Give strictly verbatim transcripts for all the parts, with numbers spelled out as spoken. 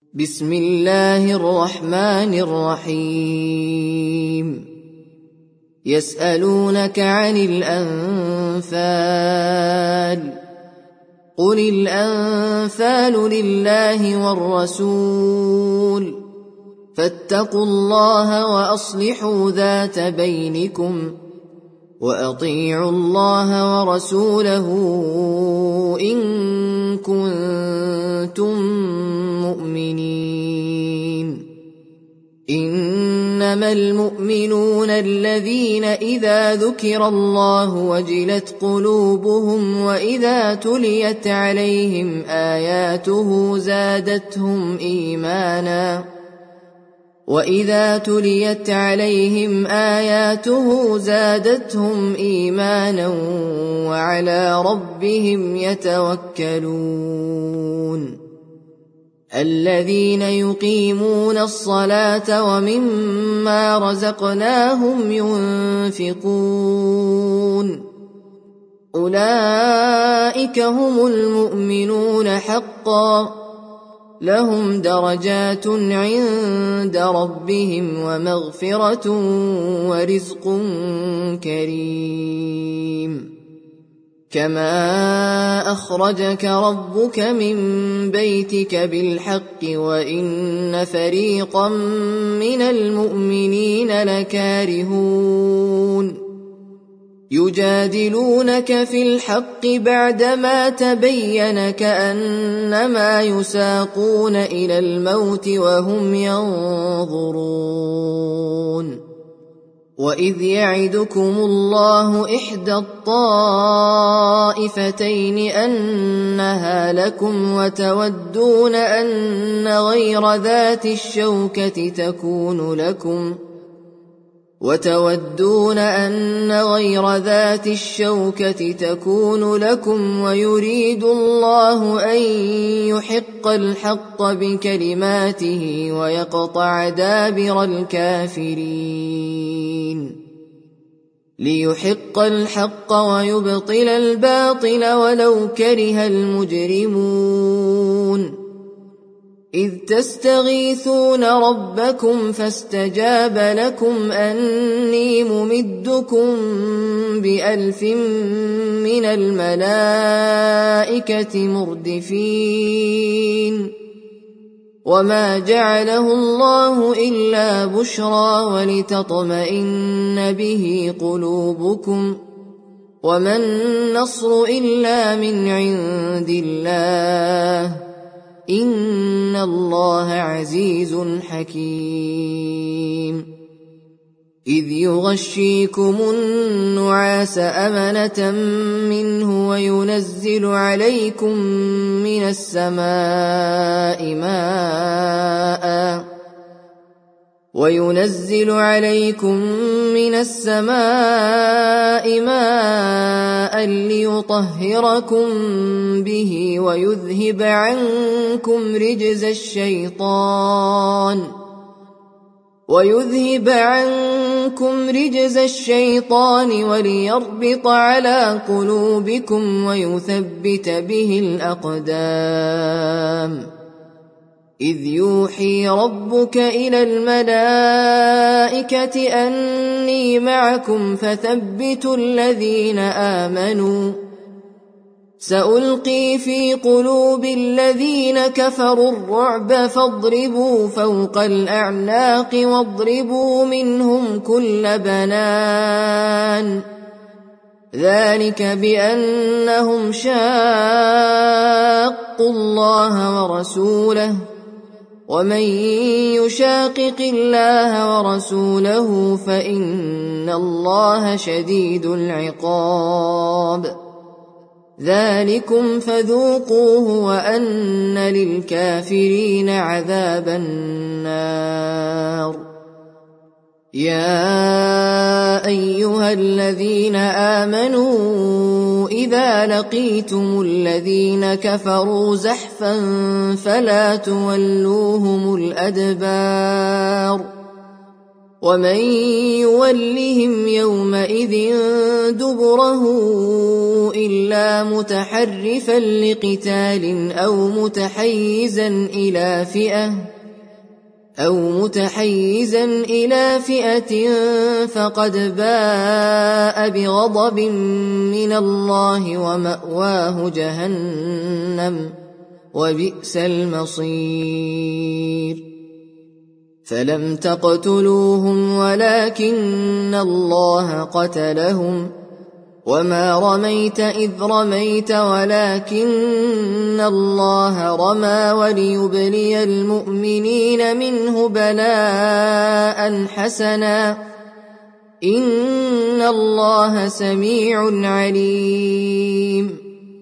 بسم الله الرحمن الرحيم يسألونك عن الأنفال قل الأنفال لله والرسول فاتقوا الله وأصلحوا ذات بينكم وأطيعوا الله ورسوله إن كنتم مؤمنين إنما المؤمنون الذين إذا ذكر الله وجلت قلوبهم وإذا تليت عليهم آياته زادتهم إيمانا وإذا تليت عليهم آياته زادتهم إيمانا وعلى ربهم يتوكلون الذين يقيمون الصلاة ومما رزقناهم ينفقون أولئك هم المؤمنون حقا لهم درجات عند ربهم ومغفرة ورزق كريم كما أخرجك ربك من بيتك بالحق وإن فريقا من المؤمنين لكارهون يجادلونك في الحق بعدما تبين كأنما يساقون إلى الموت وهم ينظرون وإذ يعدكم الله إحدى الطائفتين أنها لكم وتودون أن غير ذات الشوكة تكون لكم وتودون أن غير ذات الشوكة تكون لكم ويريد الله أن يحق الحق بكلماته ويقطع دابر الكافرين ليحق الحق ويبطل الباطل ولو كره المجرمون إذ تستغيثون ربكم فاستجاب لكم أني ممدكم بألف من الملائكة مردفين وما جعله الله إلا بشرى ولتطمئن به قلوبكم وما النصر إلا من عند الله إن الله عزيز حكيم إذ يغشيكم النعاس أمنة منه وينزل عليكم من السماء ماء وينزل عليكم من السماء ماء ليطهركم به ويذهب عنكم رجز الشيطان ويذهب عنكم رجز الشيطان وليربط على قلوبكم ويثبت به الأقدام إذ يوحي ربك إلى الملائكة أني معكم فثبتوا الذين آمنوا سألقي في قلوب الذين كفروا الرعب فاضربوا فوق الأعناق واضربوا منهم كل بنان ذلك بأنهم شاقوا الله ورسوله ومن يشاقق الله ورسوله فإن الله شديد العقاب ذلكم فذوقوه وأن للكافرين عذاب النار يا أيها الذين آمنوا إذا لقيتم الذين كفروا زحفا فلا تولوهم الأدبار ومن يولهم يومئذ دبره إلا متحرفا لقتال أو متحيزا إلى فئة أو متحيزا إلى فئة فقد باء بغضب من الله ومأواه جهنم وبئس المصير فلم تقتلوهم ولكن الله قتلهم وما رميت إذ رميت ولكن الله رمى وليبلي المؤمنين منه بلاء حسنا إن الله سميع عليم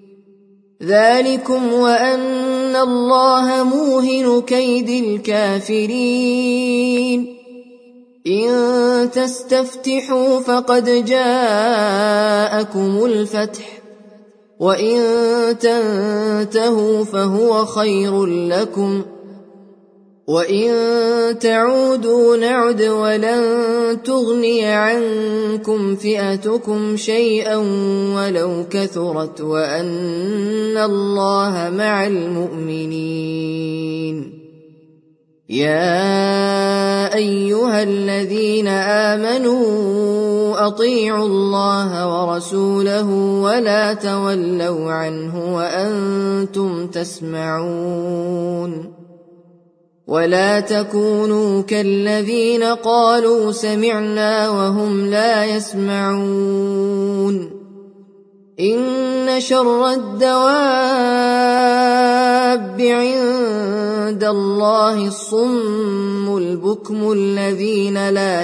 ذلكم وأن الله موهن كيد الكافرين إن تستفتحوا فقد جاءكم الفتح وإن تنتهوا فهو خير لكم وإن تعودوا نعد ولن تغني عنكم فئتكم شيئا ولو كثرت وأن الله مع المؤمنين يا أيها الذين آمنوا أطيعوا الله ورسوله ولا تولوا عنه وأنتم تسمعون ولا تكونوا كالذين قالوا سمعنا وهم لا يسمعون إن شر الدواب عند الله الصم البكم الذين لا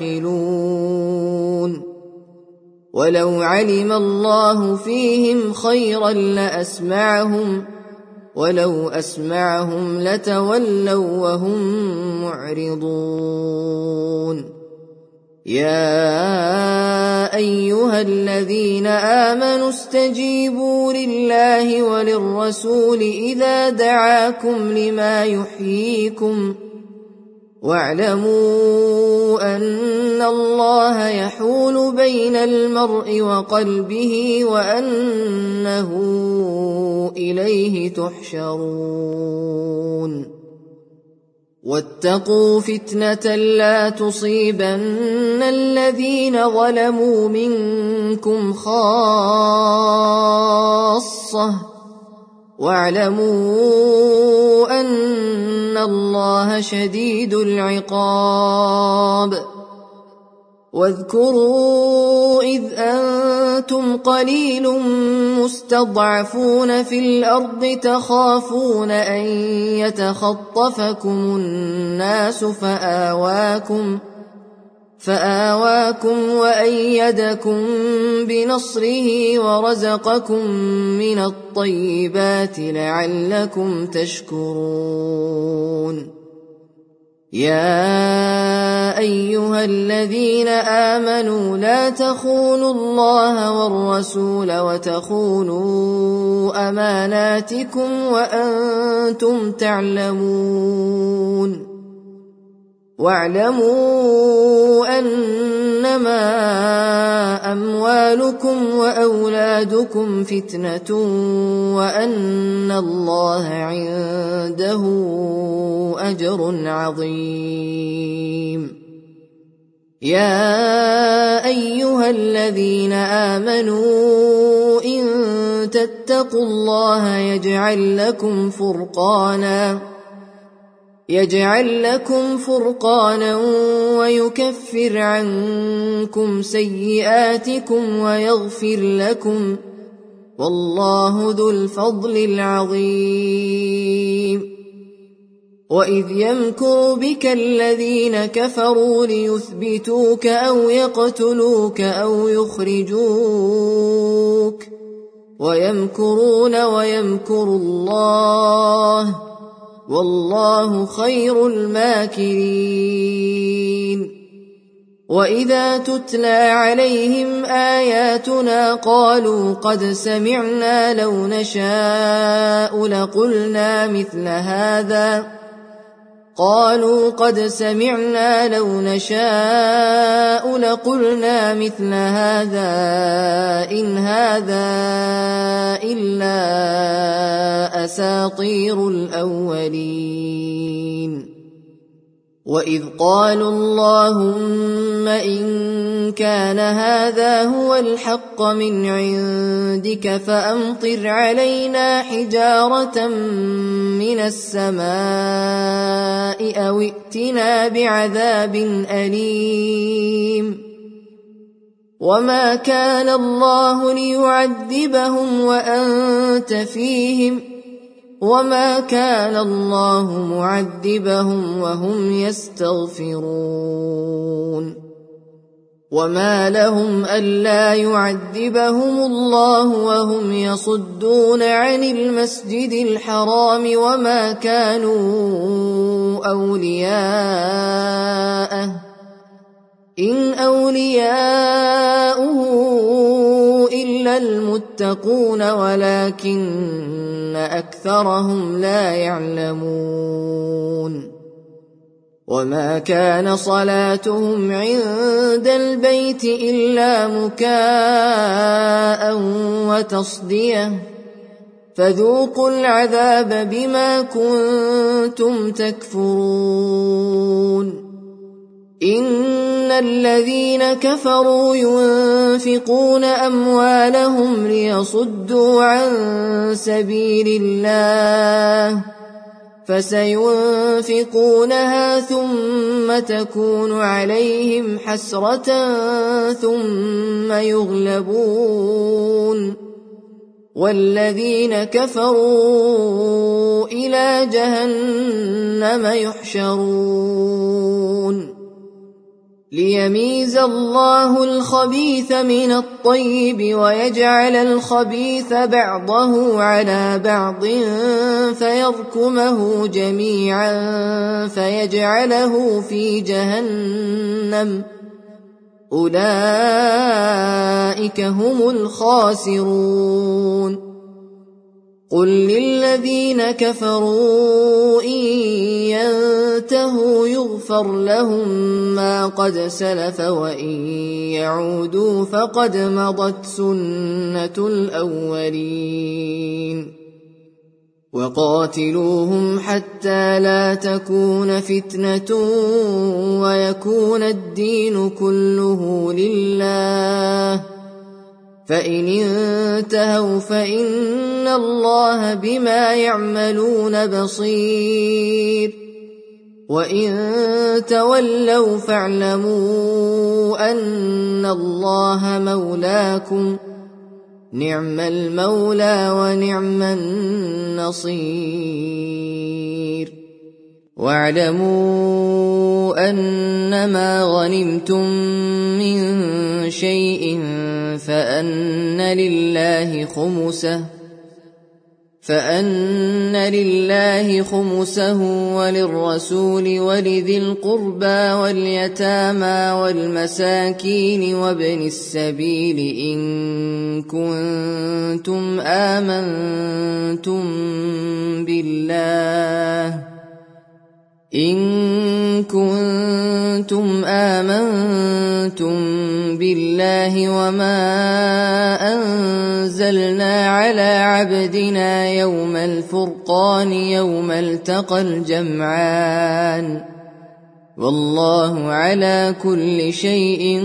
يعقلون ولو علم الله فيهم خيرا لأسمعهم ولو أسمعهم لتولوا وهم معرضون يا أيها الذين آمنوا استجيبوا لله وللرسول إذا دعاكم لما يحييكم واعلموا أن الله يحول بين المرء وقلبه وأنه إليه تحشرون واتقوا فتنة لا تصيبن الذين ظلموا منكم خاصة واعلموا أن الله شديد العقاب واذكروا إذ أنتم قليل مستضعفون في الأرض تخافون أن يتخطفكم الناس فآواكم فآواكم وأيدكم بنصره ورزقكم من الطيبات لعلكم تشكرون يا أيها الذين آمنوا لا تخونوا الله والرسول وتخونوا أماناتكم وأنتم تعلمون واعلموا أنما أموالكم وأولادكم فتنة وأن الله عنده أجر عظيم يا أيها الذين آمنوا إن تتقوا الله يجعل لكم فرقانا يجعل لكم فرقانا ويكفر عنكم سيئاتكم ويغفر لكم والله ذو الفضل العظيم وإذ يمكر بك الذين كفروا ليثبتوك أو يقتلوك أو يخرجوك ويمكرون ويمكر الله والله خير الماكرين وإذا تتلى عليهم آياتنا قالوا قد سمعنا لو نشاء لقلنا مثل هذا قالوا قد سمعنا لو نشاء لقلنا مثل هذا إن هذا إلا أساطير الأولين وإذ قالوا اللهم إن كان هذا هو الحق من عندك فأمطر علينا حجارة من السماء أو ائتنا بعذاب أليم وما كان الله ليعذبهم وأنت فيهم وما كان الله معذبهم وهم يستغفرون وما لهم ألا يعذبهم الله وهم يصدون عن المسجد الحرام وما كانوا أولياءه إن أولياؤه إلا المتقون ولكن أكثرهم لا يعلمون وما كان صلاتهم عند البيت إلا مكاء وتصدية فذوقوا العذاب بما كنتم تكفرون إن الذين كفروا ينفقون أموالهم ليصدوا عن سبيل الله فسينفقونها ثم تكون عليهم حسرة ثم يغلبون والذين كفروا إلى جهنم يحشرون ليميز الله الخبيث من الطيب ويجعل الخبيث بعضه على بعض فيركمه جميعا فيجعله في جهنم أولئك هم الخاسرون قل للذين كفروا إن ينتهوا يغفر لهم ما قد سلف وإن يعودوا فقد مضت سنة الأولين وقاتلوهم حتى لا تكون فتنة ويكون الدين كله لله فإن انتهوا فإن الله بما يعملون بصير وإن تولوا فاعلموا أن الله مولاكم نعم المولى ونعم النصير واعلموا أنما غنمتم من شيء فأن لله خمسه فأن لله خمسه وللرسول ولذي القربى واليتامى والمساكين وابن السبيل إن كنتم آمنتم بالله إن كنتم آمنتم بالله وما أنزلنا على عبدنا يوم الفرقان يوم التقى الجمعان والله على كل شيء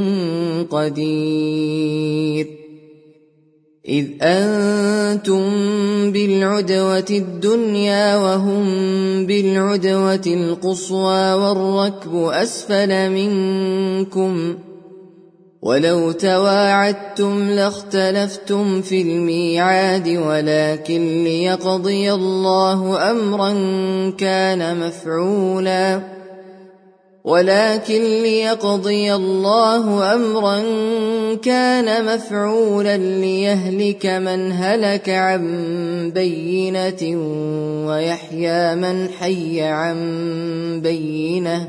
قدير إذ أنتم بالعدوة الدنيا وهم بالعدوة القصوى والركب أسفل منكم ولو تواعدتم لاختلفتم في الميعاد ولكن ليقضي الله أمرا كان مفعولا ولكن ليقضي الله أمرا كان مفعولا ليهلك من هلك عن بينة ويحيى من حي عن بينة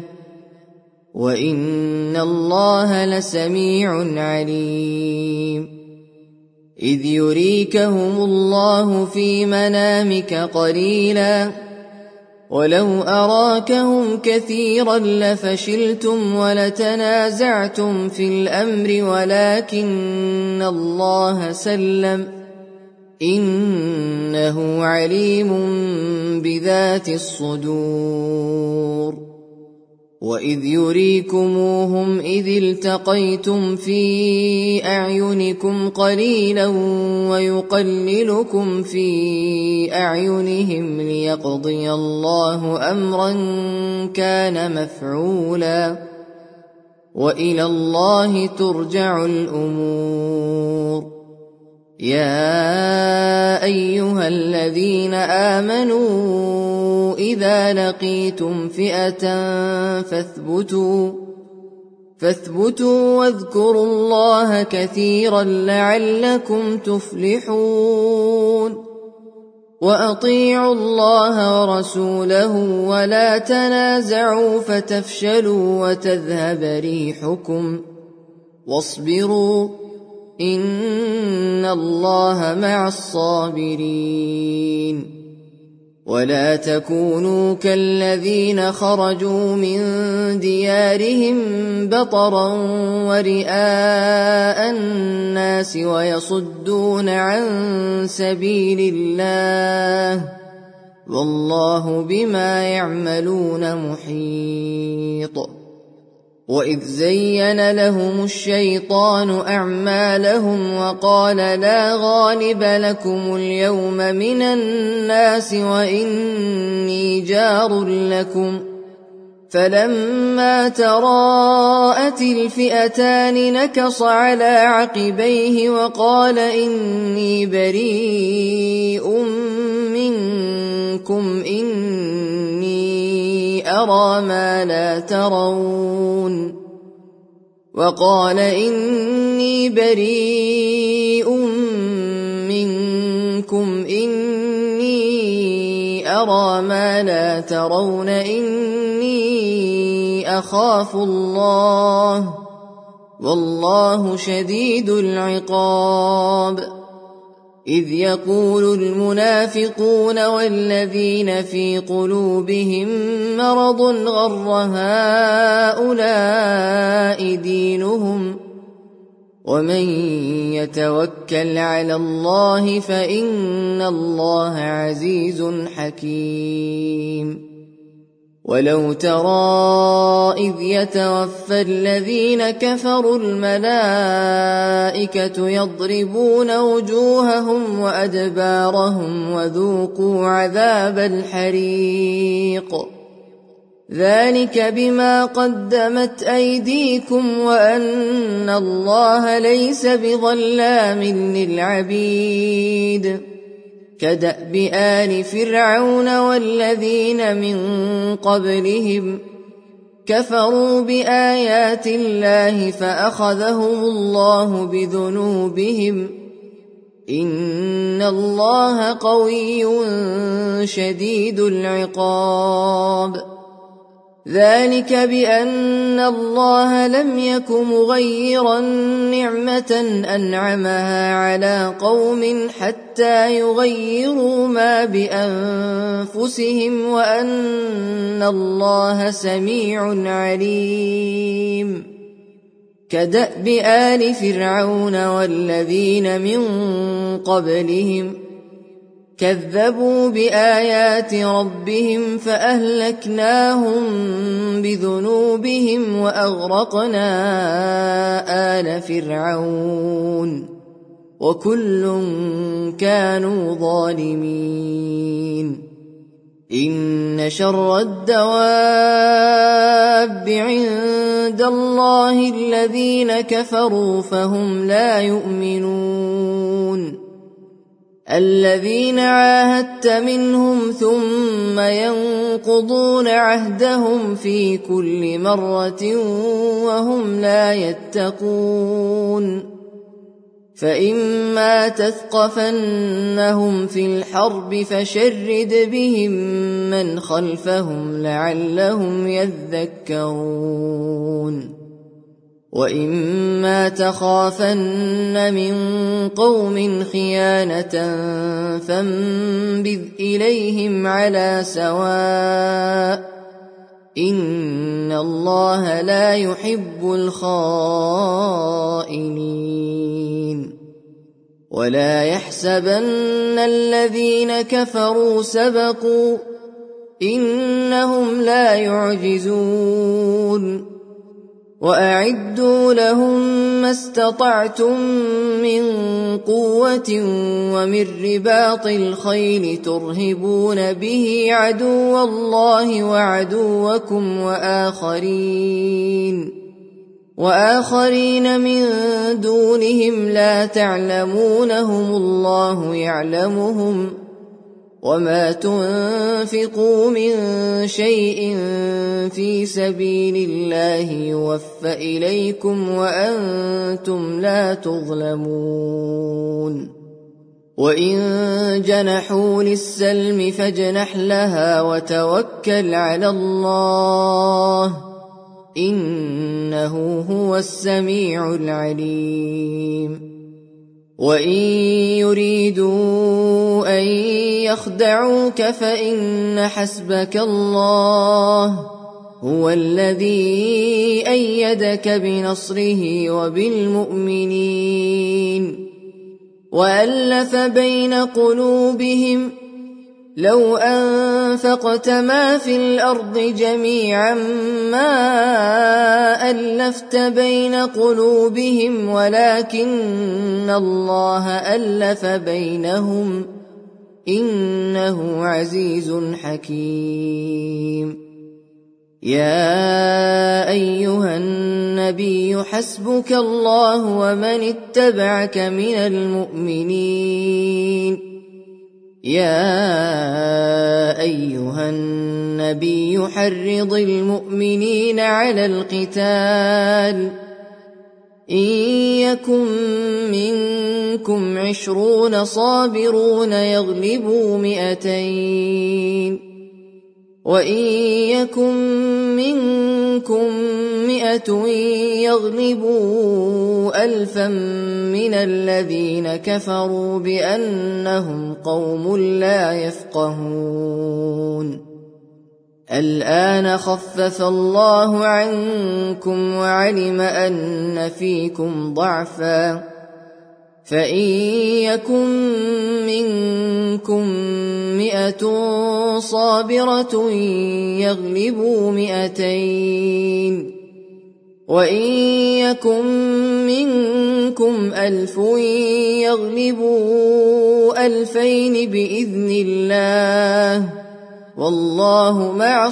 وإن الله لسميع عليم إذ يريكهم الله في منامك قليلا ولو أراكهم كثيرا لفشلتم ولتنازعتم في الأمر ولكن الله سلم إنه عليم بذات الصدور وإذ يريكموهم إذ التقيتم في أعينكم قليلا ويقللكم في أعينهم ليقضي الله أمرا كان مفعولا وإلى الله ترجع الأمور يا أيها الذين آمنوا إذا لقيتم فئة فاثبتوا فاثبتوا واذكروا الله كثيرا لعلكم تفلحون وأطيعوا الله ورسوله ولا تنازعوا فتفشلوا وتذهب ريحكم واصبروا إن الله مع الصابرين ولا تكونوا كالذين خرجوا من ديارهم بطرا ورئاء الناس ويصدون عن سبيل الله والله بما يعملون محيط وإذ زين لهم الشيطان أعمالهم وقال لا غالب لكم اليوم من الناس وإني جار لكم فلما تراءت الفئتان نكص على عقبيه وقال إني بريء منكم إني أرى ما لا ترون وقال إني بريء منكم إني أرى ما لا ترون إني أخاف الله والله شديد العقاب إذ يقول المنافقون والذين في قلوبهم مرض غر هؤلاء دينهم ومن يتوكل على الله فإن الله عزيز حكيم ولو ترى إذ يتوفى الذين كفروا الملائكة يضربون وجوههم وأدبارهم وذوقوا عذاب الحريق ذلك بما قدمت أيديكم وأن الله ليس بظلام للعبيد كدأب آل فرعون والذين من قبلهم كفروا بآيات الله فأخذهم الله بذنوبهم إن الله قوي شديد العقاب ذلك بأن الله لم يك مغيرا نعمة أنعمها على قوم حتى يغيروا ما بأنفسهم وأن الله سميع عليم كدأب آل فرعون والذين من قبلهم كذبوا بآيات ربهم فأهلكناهم بذنوبهم وأغرقنا آل فرعون وكل كانوا ظالمين إن شر الدواب عند الله الذين كفروا فهم لا يؤمنون الذين عاهدت منهم ثم ينقضون عهدهم في كل مرة وهم لا يتقون فإما تثقفنهم في الحرب فشرد بهم من خلفهم لعلهم يذكرون وإما تخافن من قوم خيانة فانبذ إليهم على سواء إن الله لا يحب الخائنين ولا يحسبن الذين كفروا سبقوا إنهم لا يعجزون وأعدوا لهم ما استطعتم من قوة ومن رباط الخيل ترهبون به عدو الله وعدوكم وآخرين وآخرين من دونهم لا تعلمونهم الله يعلمهم وما تنفقوا من شيء في سبيل الله يوفى إليكم وأنتم لا تظلمون وإن جنحوا للسلم فاجنح لها وتوكل على الله إنه هو السميع العليم وإن يريدوا أن يخدعوك فإن حسبك الله هو الذي أيدك بنصره وبالمؤمنين وألف بين قلوبهم لو أنفقت ما في الأرض جميعا ما ألفت بين قلوبهم ولكن الله ألف بينهم إنه عزيز حكيم يا أيها النبي حسبك الله ومن اتبعك من المؤمنين يا أيها النبي حرض المؤمنين على القتال إن يكن منكم عشرون صابرون يغلبوا مئتين وإن يكن منكم مئة يغلبوا ألفا من الذين كفروا بأنهم قوم لا يفقهون الآن خفف الله عنكم وعلم أن فيكم ضعفا فإن يكن منكم مئة صابرة يغلبوا مئتين وإن يكن منكم ألف يغلبوا ألفين بإذن الله والله مع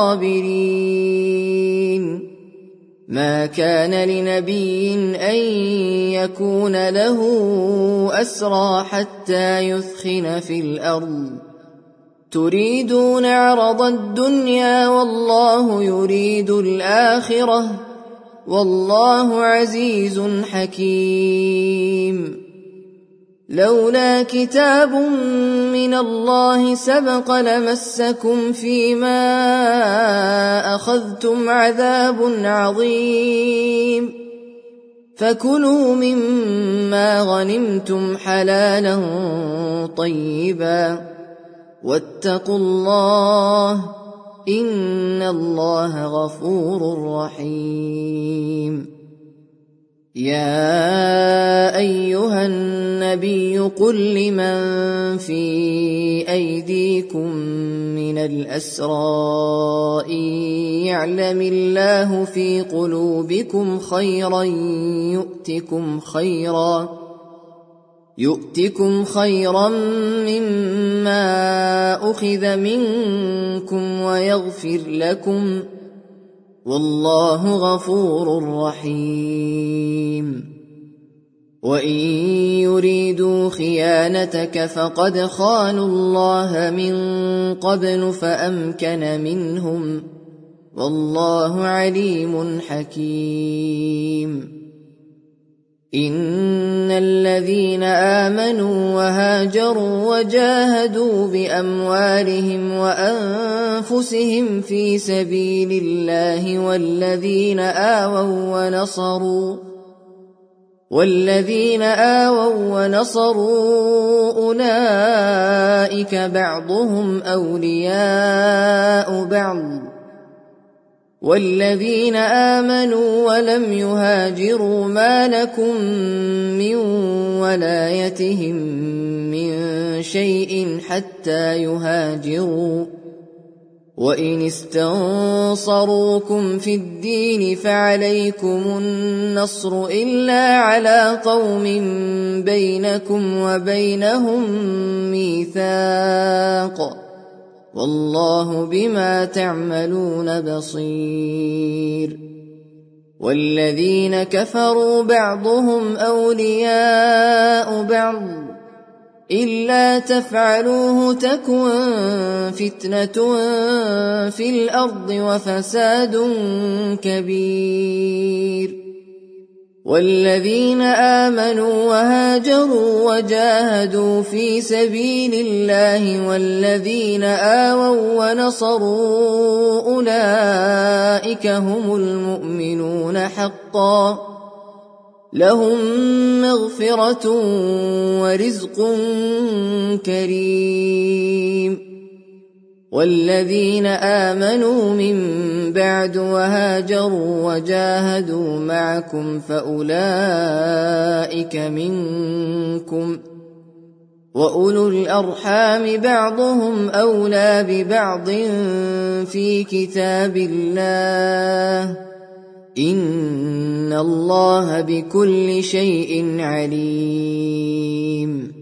الصابرين ما كان لنبي أن يكون له أسرى حتى يثخن في الأرض تريدون عرض الدنيا والله يريد الآخرة والله عزيز حكيم لولا كتاب من الله سبق لمسكم فيما أخذتم عذاب عظيم فكلوا مما غنمتم حلالا طيبا واتقوا الله إن الله غفور رحيم يا أيها النبي قل لمن في أيديكم من الأسرى إن يعلم الله في قلوبكم خيرا يؤتكم خيرا يؤتكم خيرا مما أخذ منكم ويغفر لكم والله غفور رحيم وإن يريدوا خيانتك فقد خانوا الله من قبل فأمكن منهم والله عليم حكيم إن الذين آمنوا وهاجروا وجاهدوا بأموالهم وأنفسهم في سبيل الله والذين آووا ونصروا والذين آووا ونصروا أولئك بعضهم أولياء بعض والذين آمنوا ولم يهاجروا ما لكم من ولايتهم من شيء حتى يهاجروا وإن استنصروكم في الدين فعليكم النصر إلا على قوم بينكم وبينهم ميثاق والله بما تعملون بصير والذين كفروا بعضهم أولياء بعض إلا تفعلوه تكن فتنة في الأرض وفساد كبير والذين آمنوا وهاجروا وجاهدوا في سبيل الله والذين آووا ونصروا أولئك هم المؤمنون حقا لهم مغفرة ورزق كريم والذين آمنوا من بعد وهاجروا وجاهدوا معكم فأولئك منكم وأولو الأرحام بعضهم أولى ببعض في كتاب الله إن الله بكل شيء عليم